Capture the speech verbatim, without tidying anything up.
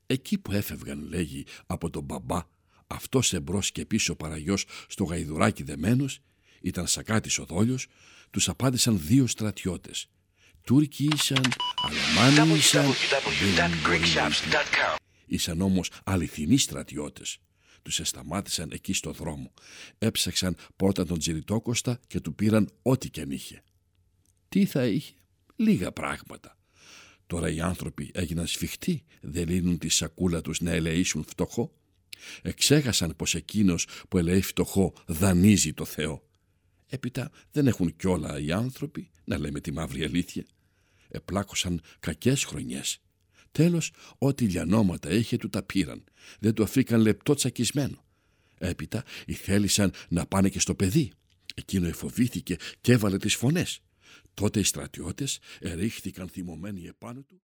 Εκεί που έφευγαν, λέγει, από τον μπαμπά, αυτός εμπρός και πίσω παραγιός στο γαϊδουράκι δεμένος, ήταν σακάτης ο δόλιος, τους απάντησαν δύο στρατιώτες. Τούρκοι ήσαν, Αλεμάνοι ήσαν, ήσαν όμως αληθινοί στρατιώτες. Τους εσταμάτησαν εκεί στο δρόμο. Έψαξαν πρώτα τον Τζιριτόκοστα και του πήραν ό,τι κι αν είχε. Τι θα είχε? Λίγα πράγματα. Τώρα οι άνθρωποι έγιναν σφιχτοί, δεν λύνουν τη σακούλα τους να ελεήσουν φτωχό. Εξέχασαν πως εκείνος που ελεεί φτωχό δανείζει το Θεό. Έπειτα δεν έχουν κιόλα οι άνθρωποι, να λέμε τη μαύρη αλήθεια. Επλάκωσαν κακές χρονιές. Τέλος, ό,τι λιανόματα είχε του τα πήραν. Δεν του αφήκαν λεπτό τσακισμένο. Έπειτα ηθέλησαν να πάνε και στο παιδί. Εκείνο εφοβήθηκε και έβαλε τις φωνές. Τότε οι στρατιώτες ερίχθηκαν θυμωμένοι επάνω του.